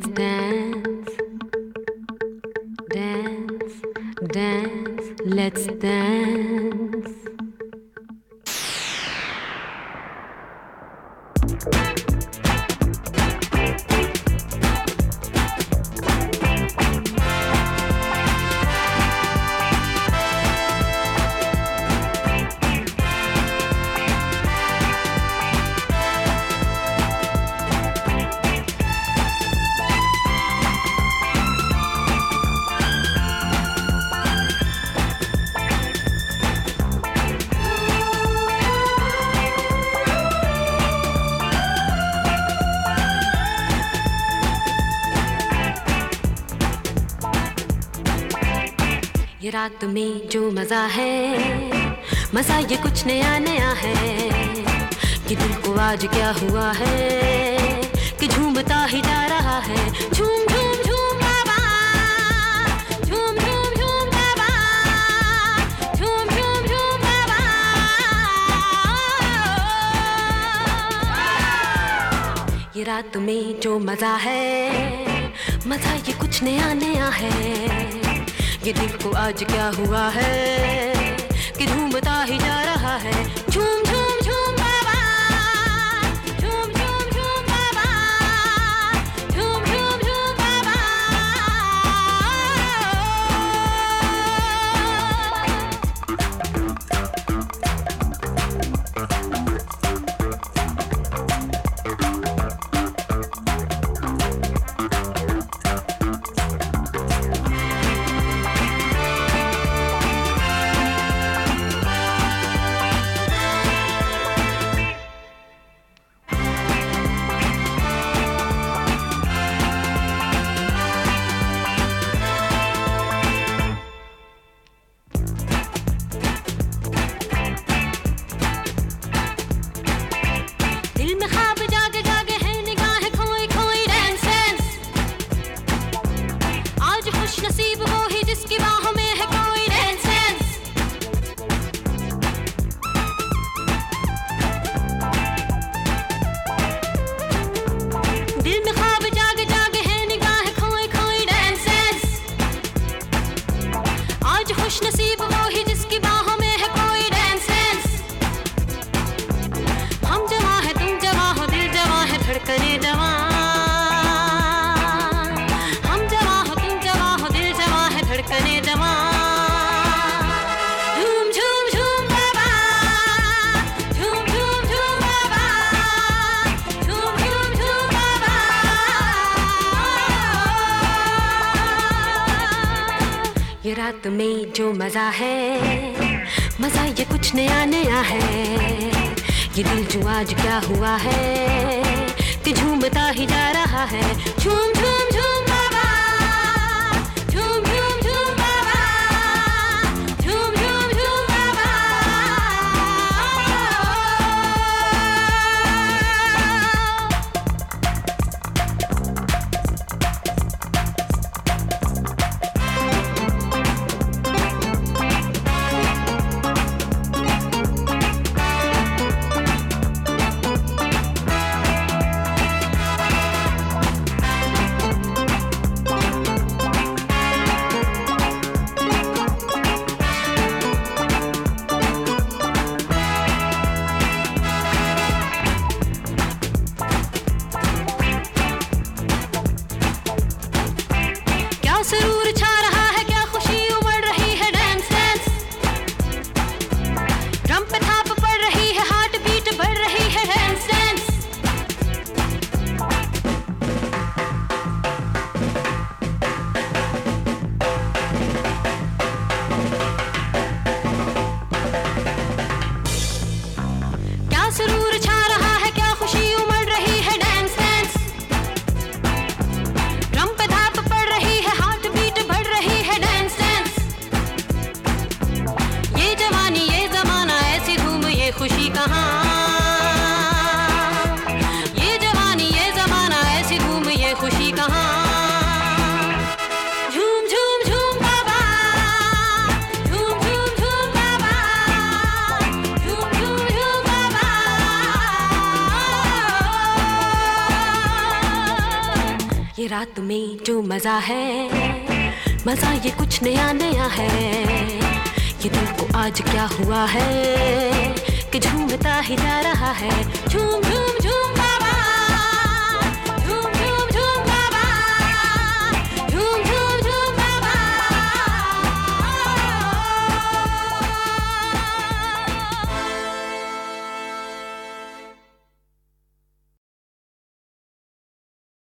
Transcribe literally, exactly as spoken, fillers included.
let's dance, dance, dance, let's dance. ये रात में जो मजा है, मजा ये कुछ नया नया है। कि दिल को आज क्या हुआ है कि झूमता ही जा रहा है। झूम झूम झूम बाबा, झूम झूम झूम बाबा, झूम झूम झूम बाबा। ये रात में जो मजा है, मजा ये कुछ नया नया है। ये दिल को आज क्या हुआ है कि झूमता ही जा रहा है। झूम झूम झूम बाबा, झूम झूम झूम बाबा, झूम झूम झूम बाबा। नसीब वो ही जिसकी बाहों में है कोई सेंस। दिल में ख्वाब जागे जागे है निगाह खोई खोई सेंस। आज खुश नसीब वो ही जिसकी बाहों में है कोई सेंस। हम जवां है तुम जवां हो, दिल जवां है धड़कने जवां। धड़कने जवां। झूम झूम झूम बाबा, झूम झूम झूम बाबा, झूम झूम झूम बाबा। ये रात में जो मजा है, मजा ये कुछ नया नया है। ये दिल जो आज क्या हुआ है कि झूमता ही जा रहा है। झूम झूम झूम बाबा, झूम झूम झूम बाबा, झूम झूम झूम बाबा। ये रात में जो मजा है, मजा ये कुछ नया नया है। ये दिल को आज क्या हुआ है कि झूमता ही जा रहा है।